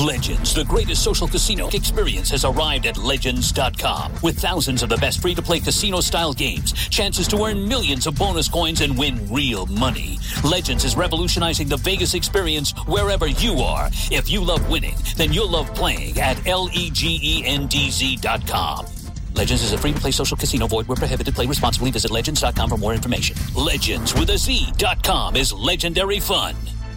Legends, the greatest social casino experience, has arrived at Legends.com. With thousands of the best free-to-play casino-style games, chances to earn millions of bonus coins and win real money. Legends is revolutionizing the Vegas experience wherever you are. If you love winning, then you'll love playing at LEGENDZ.com. Legends is a free-to-play social casino. Void where prohibited. Play responsibly. Visit Legends.com for more information. Legends with a Z.com is legendary fun.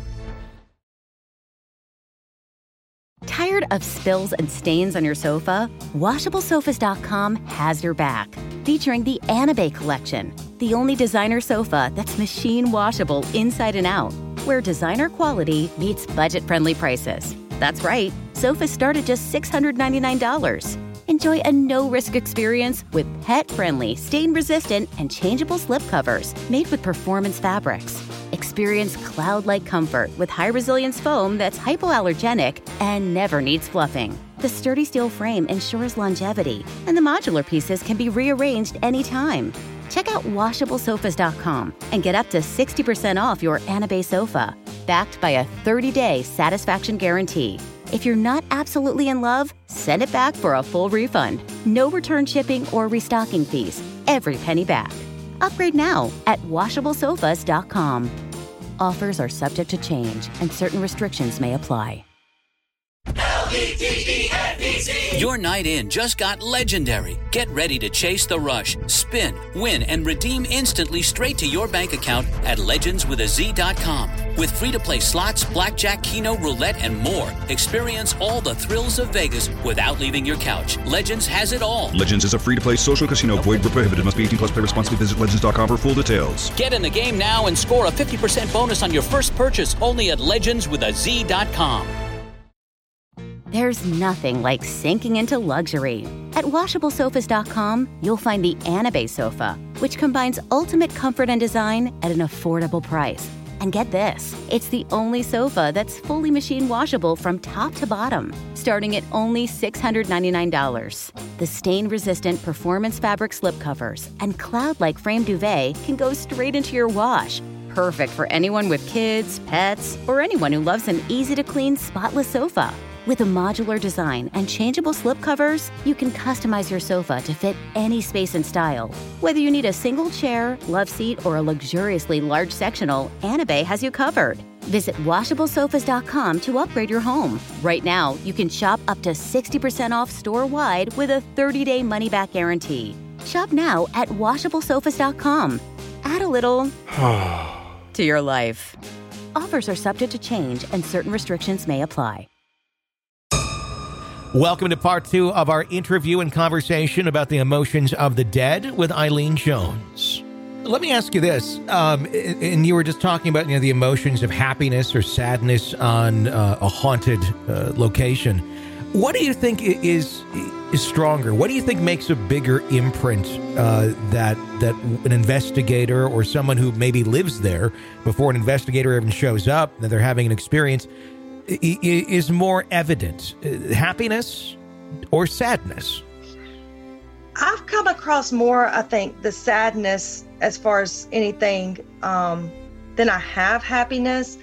Tired of spills and stains on your sofa? WashableSofas.com has your back. Featuring the Anabay Collection, the only designer sofa that's machine washable inside and out, where designer quality meets budget-friendly prices. That's right, sofas start at just $699. Enjoy a no-risk experience with pet-friendly, stain-resistant, and changeable slipcovers made with performance fabrics. Experience cloud-like comfort with high-resilience foam that's hypoallergenic and never needs fluffing. The sturdy steel frame ensures longevity, and the modular pieces can be rearranged anytime. Check out WashableSofas.com and get up to 60% off your Anabay sofa, backed by a 30-day satisfaction guarantee. If you're not absolutely in love, send it back for a full refund. No return shipping or restocking fees. Every penny back. Upgrade now at WashableSofas.com. Offers are subject to change, and certain restrictions may apply. LEGENDZ. Your night in just got legendary. Get ready to chase the rush, spin, win, and redeem instantly straight to your bank account at legendswithaz.com. With free-to-play slots, blackjack, keno, roulette, and more. Experience all the thrills of Vegas without leaving your couch. Legends has it all. Legends is a free-to-play social casino. Void where prohibited. Must be 18 plus. Play responsibly. Visit legends.com for full details. Get in the game now and score a 50% bonus on your first purchase only at legendswithaz.com. There's nothing like sinking into luxury. At WashableSofas.com, you'll find the Anabay sofa, which combines ultimate comfort and design at an affordable price. And get this, it's the only sofa that's fully machine washable from top to bottom, starting at only $699. The stain-resistant performance fabric slipcovers and cloud-like frame duvet can go straight into your wash. Perfect for anyone with kids, pets, or anyone who loves an easy-to-clean, spotless sofa. With a modular design and changeable slipcovers, you can customize your sofa to fit any space and style. Whether you need a single chair, love seat, or a luxuriously large sectional, Anabay has you covered. Visit WashableSofas.com to upgrade your home. Right now, you can shop up to 60% off store-wide with a 30-day money-back guarantee. Shop now at WashableSofas.com. Add a little to your life. Offers are subject to change and certain restrictions may apply. Welcome to part 2 of our interview and conversation about the emotions of the dead with Eileen Jones. Let me ask you this, and you were just talking about the emotions of happiness or sadness on a haunted location. What do you think is stronger? What do you think makes a bigger imprint that an investigator or someone who maybe lives there before an investigator even shows up, that they're having an experience, is more evident? Happiness or sadness? I've come across more, I think, the sadness as far as anything than I have happiness.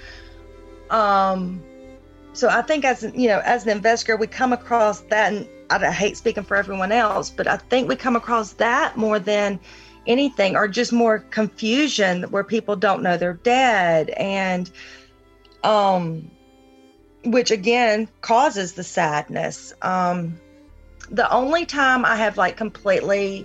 So I think as an investigator, we come across that, and I hate speaking for everyone else, but I think we come across that more than anything, or just more confusion where people don't know they're dead, and which again causes the sadness. The only time I have completely,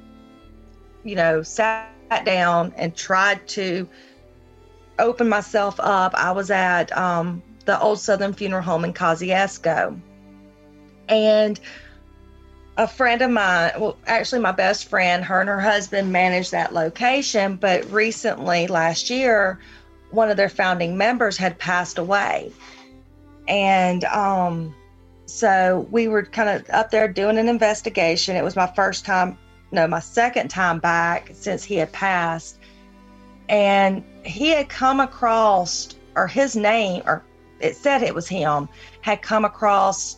sat down and tried to open myself up, I was at the Old Southern Funeral Home in Kosciuszko. And a friend of mine, well, actually my best friend, her and her husband managed that location, but recently, last year, one of their founding members had passed away. And so we were kind of up there doing an investigation. It was my second time back since he had passed. And he had come across, or his name, or it said it was him, had come across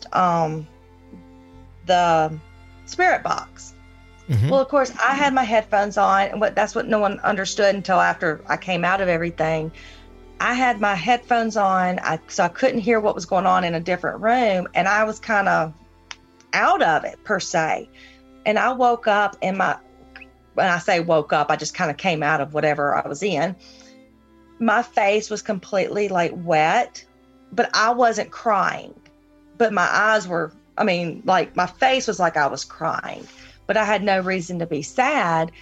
the spirit box. Mm-hmm. Well, of course, I had my headphones on, and that's what no one understood until after I came out of everything. I had my headphones on, so I couldn't hear what was going on in a different room, and I was kind of out of it per se. And I woke up, and when I say woke up, I just kind of came out of whatever I was in. My face was completely like wet, but I wasn't crying. But my eyes were, like my face was like I was crying, but I had no reason to be sad.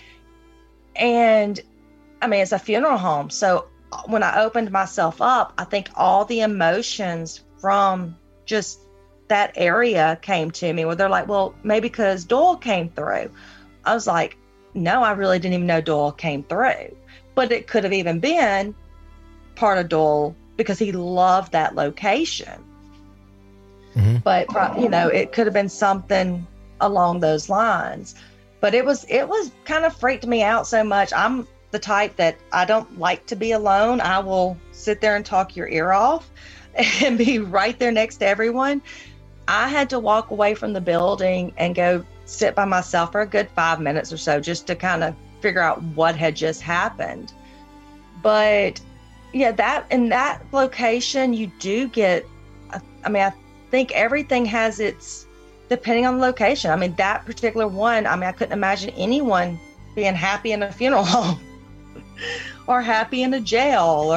And it's a funeral home. So when I opened myself up, I think all the emotions from just that area came to me, where they're like, well, maybe because Doyle came through. I was like, no, I really didn't even know Doyle came through. But it could have even been part of Doyle because he loved that location. Mm-hmm. But, it could have been something along those lines. But it was kind of freaked me out so much. I'm the type that I don't like to be alone. I will sit there and talk your ear off and be right there next to everyone. I had to walk away from the building and go sit by myself for a good 5 minutes or so, just to kind of figure out what had just happened. But yeah, that in that location, you do get, I think everything has its, depending on the location. That particular one, I couldn't imagine anyone being happy in a funeral home or happy in a jail.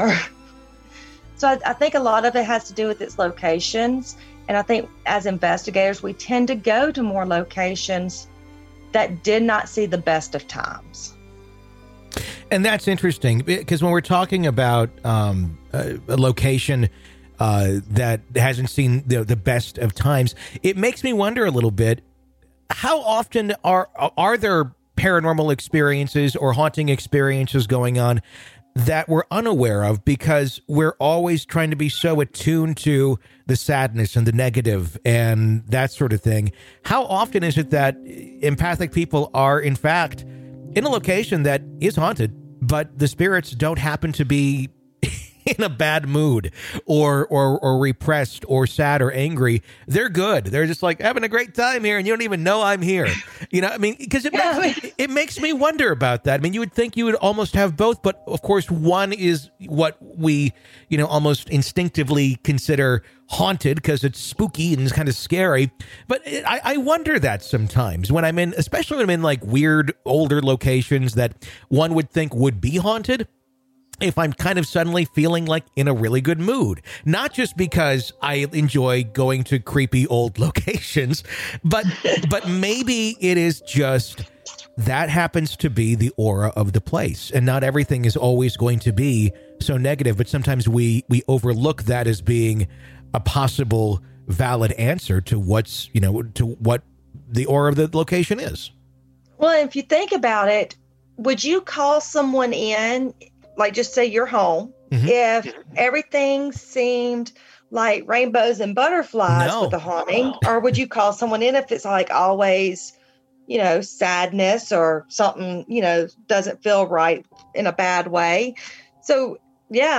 So I think a lot of it has to do with its locations. And I think as investigators, we tend to go to more locations that did not see the best of times. And that's interesting, because when we're talking about a location that hasn't seen the best of times, it makes me wonder a little bit, how often are there paranormal experiences or haunting experiences going on that we're unaware of, because we're always trying to be so attuned to the sadness and the negative and that sort of thing. How often is it that empathic people are, in fact, in a location that is haunted, but the spirits don't happen to be in a bad mood or repressed or sad or angry? They're good. They're just like having a great time here, and you don't even know I'm here. Because it makes me wonder about that. You would think you would almost have both, but of course one is what we, almost instinctively consider haunted because it's spooky and it's kind of scary. But I wonder that sometimes when especially when I'm in like weird older locations that one would think would be haunted, if I'm kind of suddenly feeling like in a really good mood, not just because I enjoy going to creepy old locations, but maybe it is just that happens to be the aura of the place. And not everything is always going to be so negative, but sometimes we overlook that as being a possible valid answer to what's, to what the aura of the location is. Well, if you think about it, would you call someone in, like just say you're home, mm-hmm. if everything seemed like rainbows and butterflies with the haunting? Or would you call someone in if it's like always, sadness or something, doesn't feel right in a bad way? So, yeah,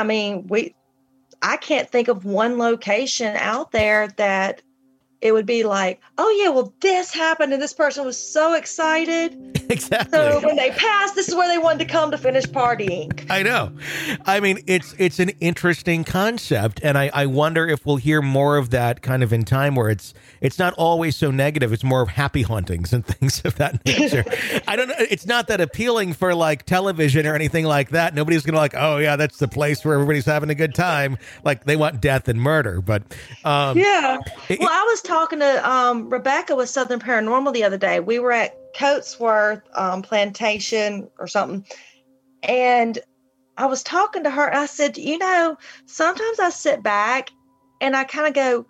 I can't think of one location out there that it would be like, oh, yeah, well, this happened and this person was so excited. Exactly. So when they passed, this is where they wanted to come to finish partying. I know. It's an interesting concept. And I wonder if we'll hear more of that kind of in time, where it's not always so negative. It's more of happy hauntings and things of that nature. I don't know. It's not that appealing for like television or anything like that. Nobody's going to like, oh, yeah, that's the place where everybody's having a good time. Like they want death and murder. But yeah. Well, I was talking to Rebecca with Southern Paranormal the other day. We were at Coatesworth Plantation or something, and I was talking to her. I said, sometimes I sit back and I kind of go,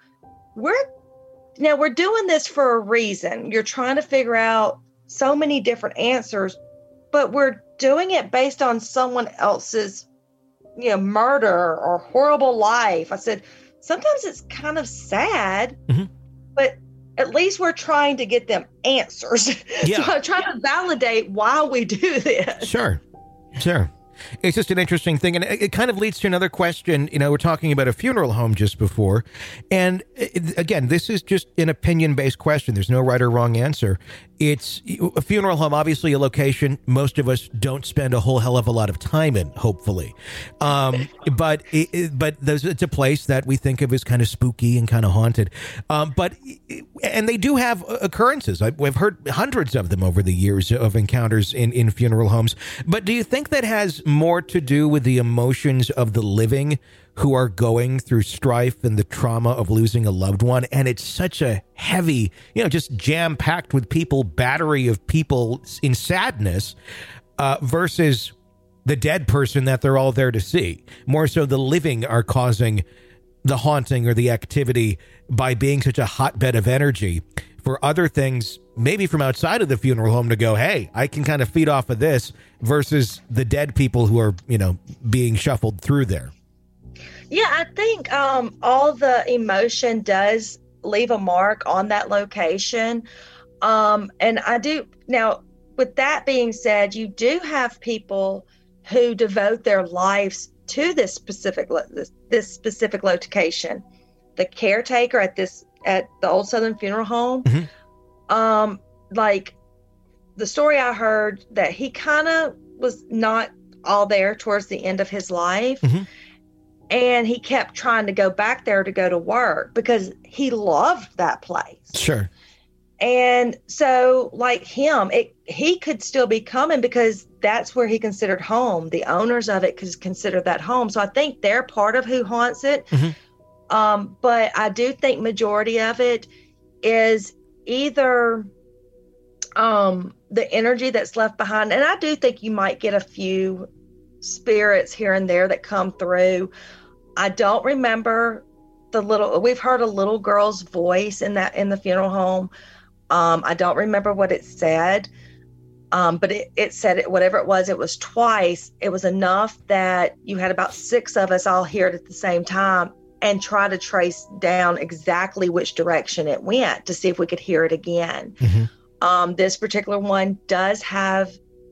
we're doing this for a reason. You're trying to figure out so many different answers, but we're doing it based on someone else's murder or horrible life. I said, sometimes it's kind of sad, mm-hmm. but at least we're trying to get them answers. Yeah. So I'm trying to validate why we do this. Sure. It's just an interesting thing. And it kind of leads to another question. You know, we're talking about a funeral home just before. And again, this is just an opinion-based question. There's no right or wrong answer. It's a funeral home, obviously a location most of us don't spend a whole hell of a lot of time in, hopefully. But it's a place that we think of as kind of spooky and kind of haunted. And they do have occurrences. We've heard hundreds of them over the years of encounters in funeral homes. But do you think that has more to do with the emotions of the living who are going through strife and the trauma of losing a loved one? And it's such a heavy, just jam-packed with people, battery of people in sadness versus the dead person that they're all there to see. More so the living are causing the haunting or the activity by being such a hotbed of energy. For other things, maybe from outside of the funeral home to go, hey, I can kind of feed off of this versus the dead people who are, being shuffled through there. Yeah, I think all the emotion does leave a mark on that location. And I do now, with that being said, you do have people who devote their lives to this specific location. The caretaker at the Old Southern Funeral Home, like the story I heard that he kind of was not all there towards the end of his life. And he kept trying to go back there to go to work because he loved that place. Sure. And so like him, he could still be coming because that's where he considered home. The owners of it could consider that home. So I think they're part of who haunts it. But I do think majority of it is either the energy that's left behind. And I do think you might get a few spirits here and there that come through. I don't remember we've heard a little girl's voice in the funeral home. I don't remember what it said. But it said it, whatever it was twice. It was enough that you had about 6 of us all hear it at the same time and try to trace down exactly which direction it went to see if we could hear it again. This particular one does have,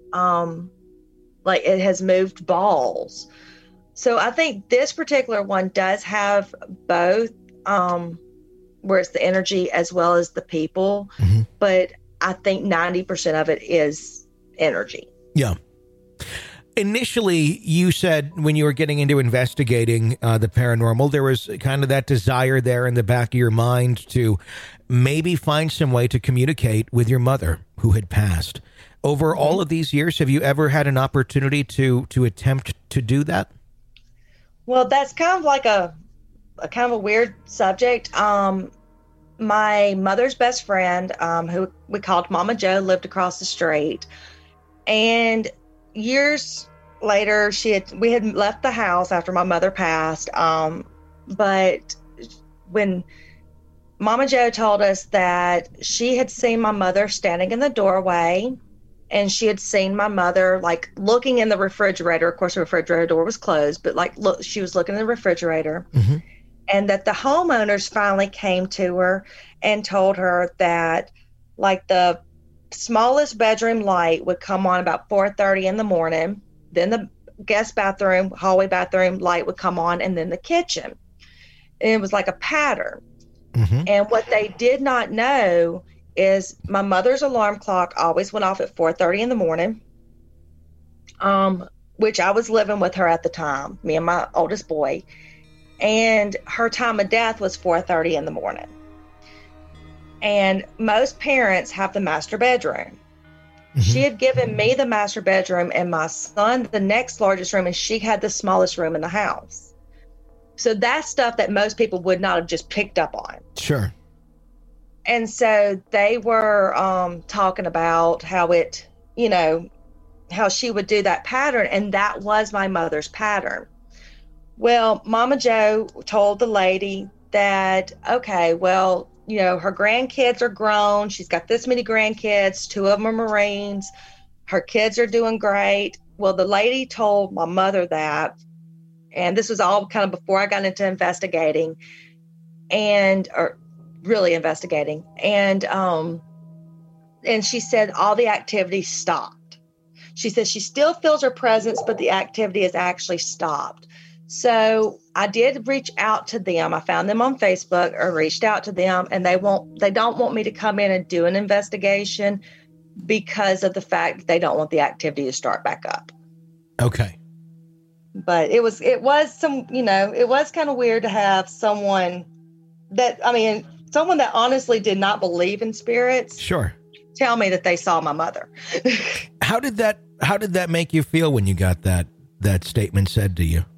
it has moved balls. So I think this particular one does have both, where it's the energy as well as the people. But I think 90% of it is energy. Yeah. Initially, you said when you were getting into investigating the paranormal, there was kind of that desire there in the back of your mind to maybe find some way to communicate with your mother who had passed. Over all of these years, have you ever had an opportunity to attempt to do that? Well, that's kind of like a kind of a weird subject. My mother's best friend, who we called Mama Joe, lived across the street. And years later, we had left the house after my mother passed. But when Mama Joe told us that she had seen my mother standing in the doorway, and she had seen my mother looking in the refrigerator. Of course, the refrigerator door was closed, but she was looking in the refrigerator. And that the homeowners finally came to her and told her that the smallest bedroom light would come on about 4:30 in the morning. Then the guest bathroom, hallway bathroom light would come on, and then the kitchen. And it was like a pattern. And what they did not know is my mother's alarm clock always went off at 4:30 in the morning, which I was living with her at the time, me and my oldest boy. And her time of death was 4:30 in the morning. And most parents have the master bedroom. She had given me the master bedroom and my son the next largest room, and she had the smallest room in the house. So that's stuff that most people would not have just picked up on. Sure. And so they were talking about how how she would do that pattern, and that was my mother's pattern. Well, Mama Joe told the lady that, okay, well, her grandkids are grown. She's got this many grandkids. 2 of them are Marines. Her kids are doing great. Well, the lady told my mother that, and this was all kind of before I got into investigating or really investigating. And she said all the activity stopped. She says she still feels her presence, but the activity has actually stopped. So I did reach out to them. I found them on Facebook or reached out to them, and they don't want me to come in and do an investigation because of the fact that they don't want the activity to start back up. Okay. But it was kind of weird to have someone that honestly did not believe in spirits. Sure. Tell me that they saw my mother. How did that make you feel when you got that statement said to you?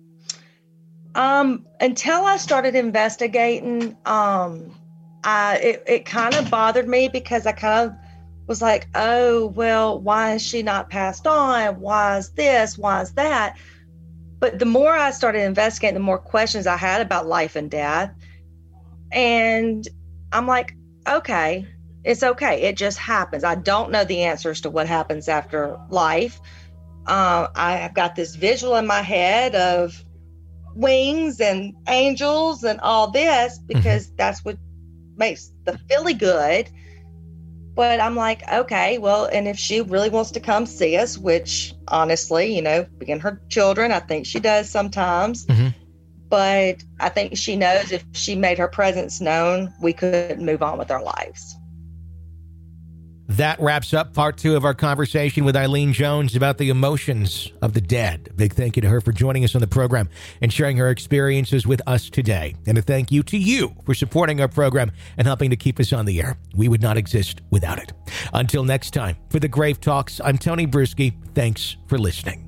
Until I started investigating, it kind of bothered me because I kind of was like, oh, well, why has she not passed on? Why is this? Why is that? But the more I started investigating, the more questions I had about life and death. And I'm like, okay, it's okay. It just happens. I don't know the answers to what happens after life. I have got this visual in my head of wings and angels and all this because that's what makes the feely good. But I'm like, okay, well, and if she really wants to come see us, which honestly, being her children, I think she does sometimes. Mm-hmm. But I think she knows if she made her presence known, we could move on with our lives. That wraps up part 2 of our conversation with Eileen Jones about the emotions of the dead. A big thank you to her for joining us on the program and sharing her experiences with us today. And a thank you to you for supporting our program and helping to keep us on the air. We would not exist without it. Until next time, for the Grave Talks, I'm Tony Bruschi. Thanks for listening.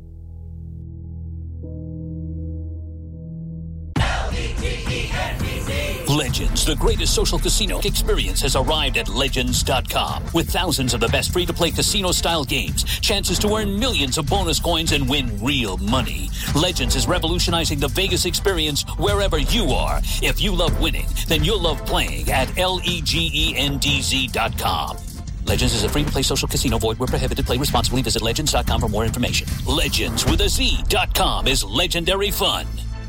Legends, the greatest social casino experience, has arrived at Legends.com. With thousands of the best free-to-play casino-style games, chances to earn millions of bonus coins and win real money. Legends is revolutionizing the Vegas experience wherever you are. If you love winning, then you'll love playing at LEGENDZ.com. Legends is a free-to-play social casino. Void where prohibited. Play responsibly. Visit Legends.com for more information. Legends with a Z.com is legendary fun.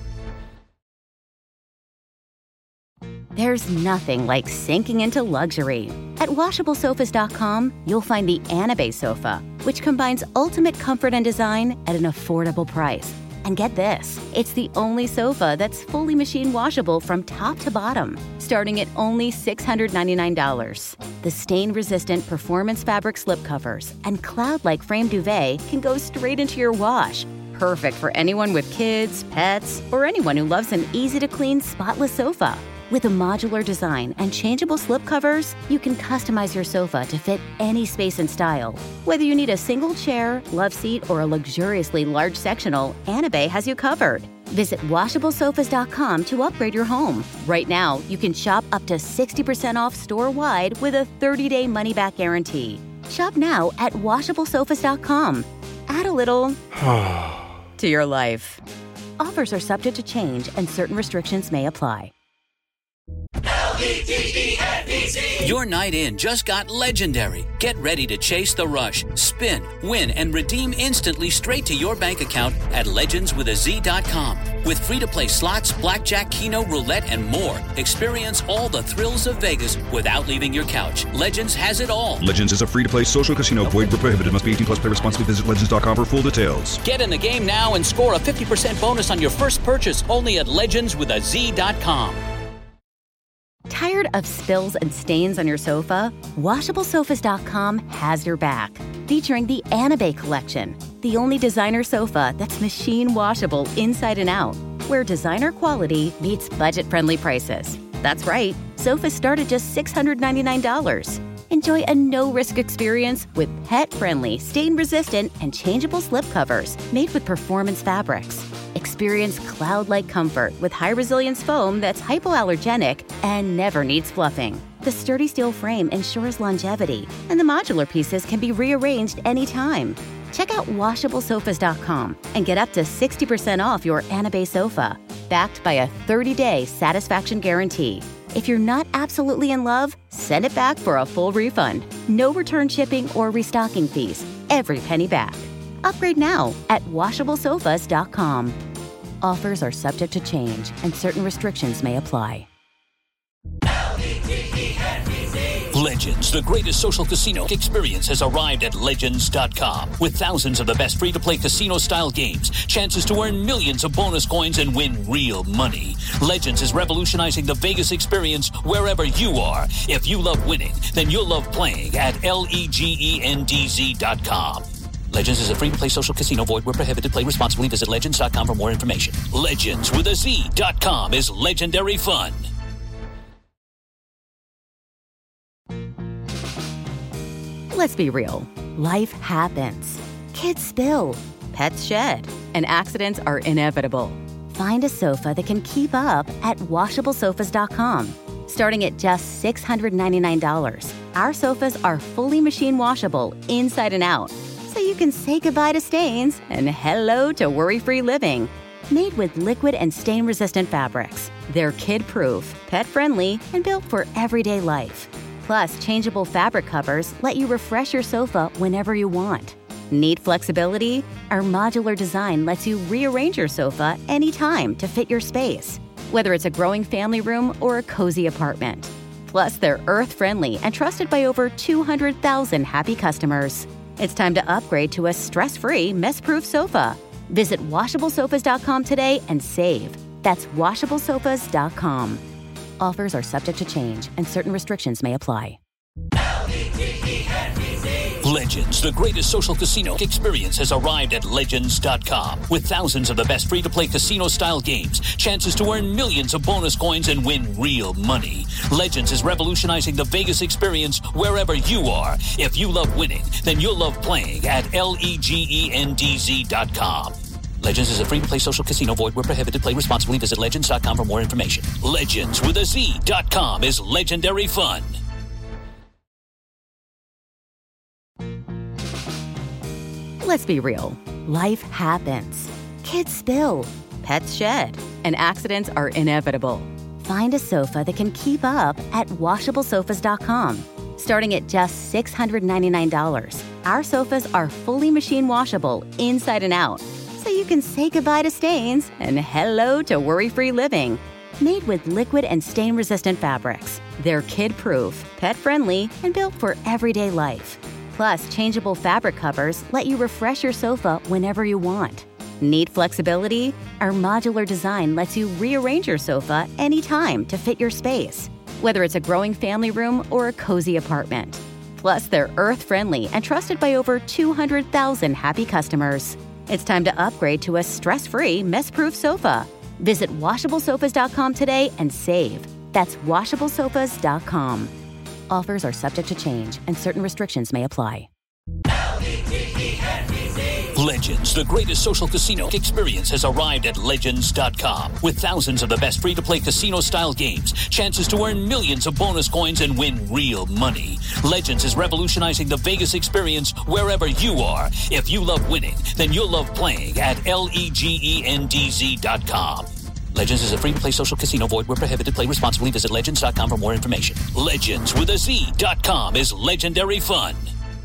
There's nothing like sinking into luxury. At WashableSofas.com, you'll find the Anabe sofa, which combines ultimate comfort and design at an affordable price. And get this, it's the only sofa that's fully machine washable from top to bottom, starting at only $699. The stain-resistant performance fabric slipcovers and cloud-like frame duvet can go straight into your wash. Perfect for anyone with kids, pets, or anyone who loves an easy-to-clean, spotless sofa. With a modular design and changeable slipcovers, you can customize your sofa to fit any space and style. Whether you need a single chair, love seat, or a luxuriously large sectional, Anabe has you covered. Visit WashableSofas.com to upgrade your home. Right now, you can shop up to 60% off store-wide with a 30-day money-back guarantee. Shop now at WashableSofas.com. Add a little to your life. Offers are subject to change and certain restrictions may apply. LEGENDZ. Your night in just got legendary. Get ready to chase the rush, spin, win, and redeem instantly straight to your bank account at legendswithaz.com. With free-to-play slots, blackjack, keno, roulette, and more. Experience all the thrills of Vegas without leaving your couch. Legends has it all. Legends is a free-to-play social casino. Void where prohibited. Must be 18 plus. Play responsibly. Visit legends.com for full details. Get in the game now and score a 50% bonus on your first purchase only at legendswithaz.com. Tired of spills and stains on your sofa? WashableSofas.com has your back. Featuring the Anabe collection, the only designer sofa that's machine washable inside and out, where designer quality meets budget-friendly prices. That's right, sofas start at just $699. Enjoy a no-risk experience with pet-friendly, stain-resistant, and changeable slipcovers made with performance fabrics. Experience cloud-like comfort with high-resilience foam that's hypoallergenic and never needs fluffing. The sturdy steel frame ensures longevity, and the modular pieces can be rearranged anytime. Check out WashableSofas.com and get up to 60% off your Anabe sofa, backed by a 30-day satisfaction guarantee. If you're not absolutely in love, send it back for a full refund. No return shipping or restocking fees. Every penny back. Upgrade now at WashableSofas.com. Offers are subject to change and certain restrictions may apply. Legends, the greatest social casino experience, has arrived at Legends.com. With thousands of the best free-to-play casino-style games, chances to earn millions of bonus coins and win real money. Legends is revolutionizing the Vegas experience wherever you are. If you love winning, then you'll love playing at LEGENDZ.com. Legends is a free-to-play social casino. Void where prohibited. Play responsibly. Visit Legends.com for more information. Legends with a Z.com is legendary fun. Let's be real. Life happens. Kids spill. Pets shed. And accidents are inevitable. Find a sofa that can keep up at WashableSofas.com. Starting at just $699, our sofas are fully machine washable inside and out, so you can say goodbye to stains and hello to worry-free living. Made with liquid and stain-resistant fabrics, they're kid-proof, pet-friendly, and built for everyday life. Plus, changeable fabric covers let you refresh your sofa whenever you want. Need flexibility? Our modular design lets you rearrange your sofa anytime to fit your space, whether it's a growing family room or a cozy apartment. Plus, they're earth-friendly and trusted by over 200,000 happy customers. It's time to upgrade to a stress-free, mess-proof sofa. Visit WashableSofas.com today and save. That's WashableSofas.com. Offers are subject to change, and certain restrictions may apply. Legends, the greatest social casino experience, has arrived at Legends.com. With thousands of the best free-to-play casino-style games, chances to earn millions of bonus coins and win real money. Legends is revolutionizing the Vegas experience wherever you are. If you love winning, then you'll love playing at LEGENDZ.com. Legends is a free-to-play social casino. Void where prohibited. Play responsibly. Visit Legends.com for more information. Legends with a Z.com is legendary fun. Let's be real. Life happens. Kids spill. Pets shed. And accidents are inevitable. Find a sofa that can keep up at WashableSofas.com. Starting at just $699, our sofas are fully machine washable inside and out, so you can say goodbye to stains and hello to worry-free living. Made with liquid and stain-resistant fabrics, they're kid-proof, pet-friendly, and built for everyday life. Plus, changeable fabric covers let you refresh your sofa whenever you want. Need flexibility? Our modular design lets you rearrange your sofa anytime to fit your space, whether it's a growing family room or a cozy apartment. Plus, they're earth-friendly and trusted by over 200,000 happy customers. It's time to upgrade to a stress-free, mess-proof sofa. Visit WashableSofas.com today and save. That's WashableSofas.com. Offers are subject to change, and certain restrictions may apply. Legends, the greatest social casino experience, has arrived at Legends.com. With thousands of the best free-to-play casino-style games, chances to earn millions of bonus coins and win real money. Legends is revolutionizing the Vegas experience wherever you are. If you love winning, then you'll love playing at LEGENDZ.com. Legends is a free-to-play social casino. Void where prohibited. Play responsibly. Visit Legends.com for more information. Legends with a Z.com is legendary fun.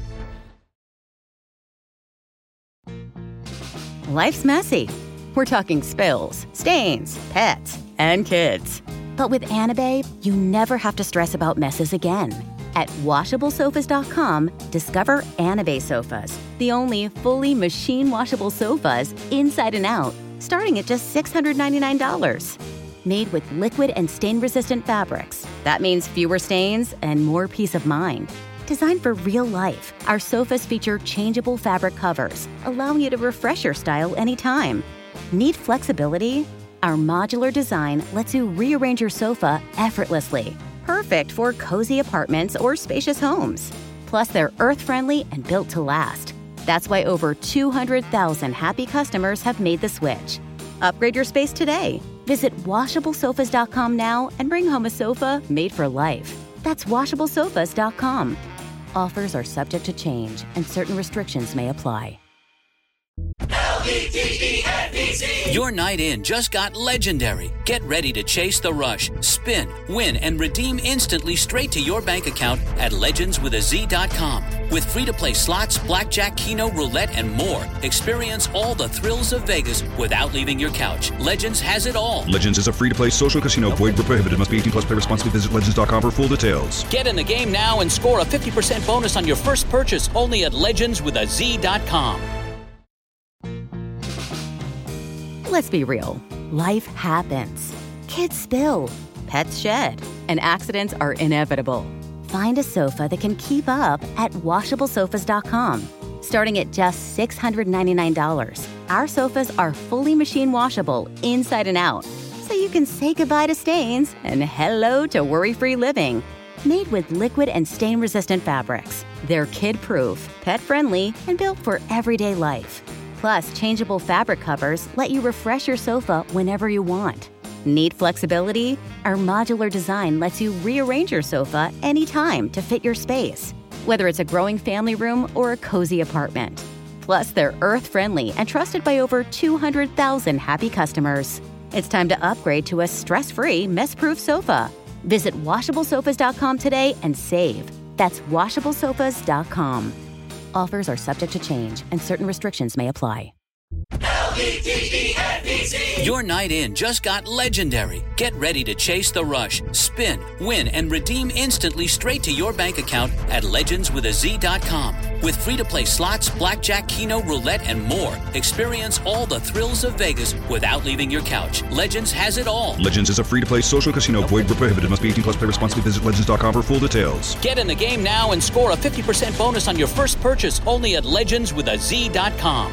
Life's messy. We're talking spills, stains, pets, and kids. But with Anabe, you never have to stress about messes again. At WashableSofas.com, discover Anabe sofas, the only fully machine washable sofas inside and out, starting at just $699. Made with liquid and stain-resistant fabrics. That means fewer stains and more peace of mind. Designed for real life, our sofas feature changeable fabric covers, allowing you to refresh your style anytime. Need flexibility? Our modular design lets you rearrange your sofa effortlessly. Perfect for cozy apartments or spacious homes. Plus, they're earth-friendly and built to last. That's why over 200,000 happy customers have made the switch. Upgrade your space today. Visit WashableSofas.com now and bring home a sofa made for life. That's WashableSofas.com. Offers are subject to change, and certain restrictions may apply. Your night in just got legendary. Get ready to chase the rush, spin, win, and redeem instantly straight to your bank account at legendswithaz.com. With free-to-play slots, blackjack, keno, roulette, and more, experience all the thrills of Vegas without leaving your couch. Legends has it all. Legends is a free-to-play social casino. Void where prohibited. Must be 18 plus. Play responsibly. Visit legends.com for full details. Get in the game now and score a 50% bonus on your first purchase only at legendswithaz.com. Let's be real. Life happens. Kids spill. Pets shed. And accidents are inevitable. Find a sofa that can keep up at WashableSofas.com. Starting at just $699, our sofas are fully machine washable inside and out, so you can say goodbye to stains and hello to worry-free living. Made with liquid and stain-resistant fabrics, they're kid-proof, pet-friendly, and built for everyday life. Plus, changeable fabric covers let you refresh your sofa whenever you want. Need flexibility? Our modular design lets you rearrange your sofa anytime to fit your space, whether it's a growing family room or a cozy apartment. Plus, they're earth-friendly and trusted by over 200,000 happy customers. It's time to upgrade to a stress-free, mess-proof sofa. Visit WashableSofas.com today and save. That's WashableSofas.com. Offers are subject to change, and certain restrictions may apply. Your night in just got legendary. Get ready to chase the rush, spin, win, and redeem instantly straight to your bank account at legendswithaz.com. With free-to-play slots, blackjack, keno, roulette, and more, experience all the thrills of Vegas without leaving your couch. Legends has it all. Legends is a free-to-play social casino. Void where prohibited. Must be 18 plus. Play responsibly. Visit legends.com for full details. Get in the game now and score a 50% bonus on your first purchase only at legendswithaz.com.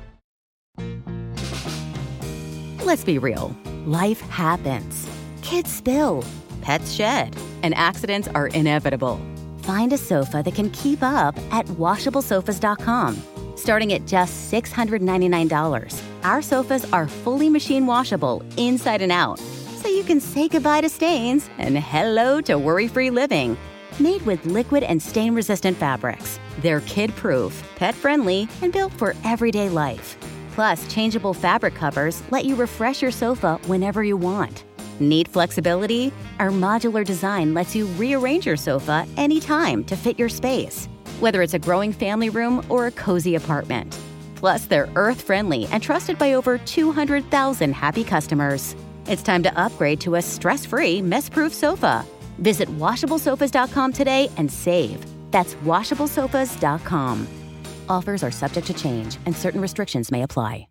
Let's be real. Life happens. Kids spill. Pets shed. And accidents are inevitable. Find a sofa that can keep up at WashableSofas.com. Starting at just $699, our sofas are fully machine washable inside and out, so you can say goodbye to stains and hello to worry-free living. Made with liquid and stain-resistant fabrics, they're kid-proof, pet-friendly, and built for everyday life. Plus, changeable fabric covers let you refresh your sofa whenever you want. Need flexibility? Our modular design lets you rearrange your sofa anytime to fit your space, whether it's a growing family room or a cozy apartment. Plus, they're earth-friendly and trusted by over 200,000 happy customers. It's time to upgrade to a stress-free, mess-proof sofa. Visit WashableSofas.com today and save. That's WashableSofas.com. Offers are subject to change, and certain restrictions may apply.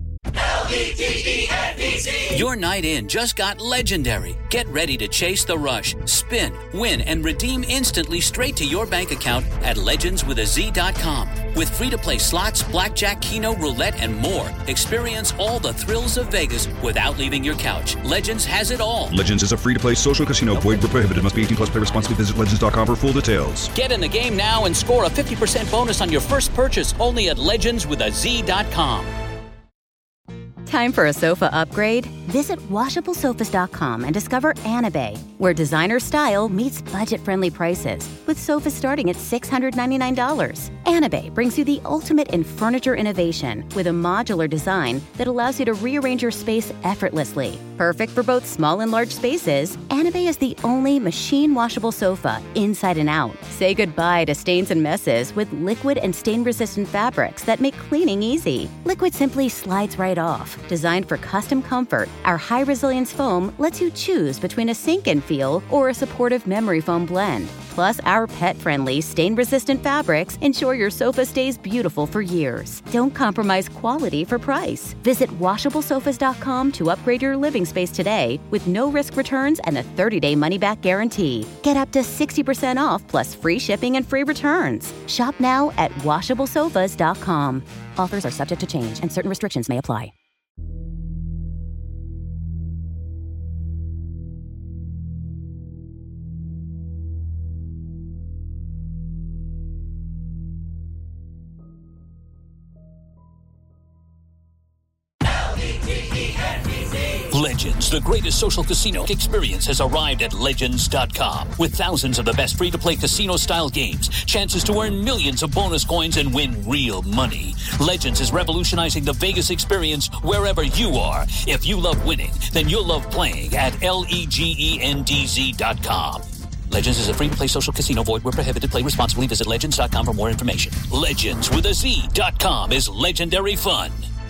Your night in just got legendary. Get ready to chase the rush, spin, win, and redeem instantly straight to your bank account at legendswithaz.com. With free-to-play slots, blackjack, keno, roulette, and more, experience all the thrills of Vegas without leaving your couch. Legends has it all. Legends is a free-to-play social casino. Void where prohibited. Must be 18 plus. Play responsibly. Visit legends.com for full details. Get in the game now and score a 50% bonus on your first purchase only at legendswithaz.com. Time for a sofa upgrade? Visit WashableSofas.com and discover Anabay, where designer style meets budget-friendly prices, with sofas starting at $699. Anabay brings you the ultimate in furniture innovation with a modular design that allows you to rearrange your space effortlessly. Perfect for both small and large spaces, Anabay is the only machine-washable sofa inside and out. Say goodbye to stains and messes with liquid and stain-resistant fabrics that make cleaning easy. Liquid simply slides right off. Designed for custom comfort, our high-resilience foam lets you choose between a sink-in feel or a supportive memory foam blend. Plus, our pet-friendly, stain-resistant fabrics ensure your sofa stays beautiful for years. Don't compromise quality for price. Visit WashableSofas.com to upgrade your living space today with no-risk returns and a 30-day money-back guarantee. Get up to 60% off plus free shipping and free returns. Shop now at WashableSofas.com. Offers are subject to change and certain restrictions may apply. Legends, the greatest social casino experience, has arrived at Legends.com. With thousands of the best free-to-play casino-style games, chances to earn millions of bonus coins and win real money. Legends is revolutionizing the Vegas experience wherever you are. If you love winning, then you'll love playing at LEGENDZ.com. Legends is a free-to-play social casino. Void where prohibited. Play responsibly. Visit Legends.com for more information. Legends with a Z.com is legendary fun.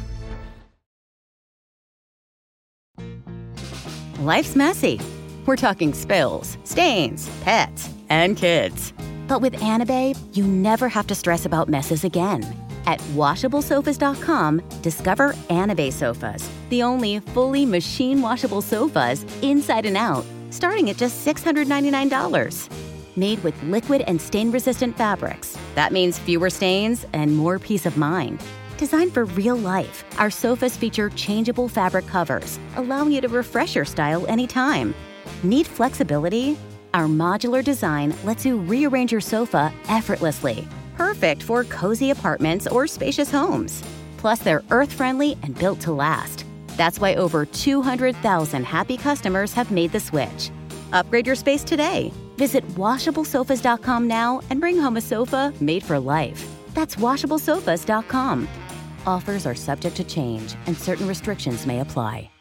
Life's messy. We're talking spills, stains, pets, and kids. But with Anabae, you never have to stress about messes again. At WashableSofas.com, discover Anabae sofas, the only fully machine-washable sofas inside and out, starting at just $699. Made with liquid and stain-resistant fabrics. That means fewer stains and more peace of mind. Designed for real life, our sofas feature changeable fabric covers, allowing you to refresh your style anytime. Need flexibility? Our modular design lets you rearrange your sofa effortlessly. Perfect for cozy apartments or spacious homes. Plus, they're earth-friendly and built to last. That's why over 200,000 happy customers have made the switch. Upgrade your space today. Visit WashableSofas.com now and bring home a sofa made for life. That's WashableSofas.com. Offers are subject to change and certain restrictions may apply.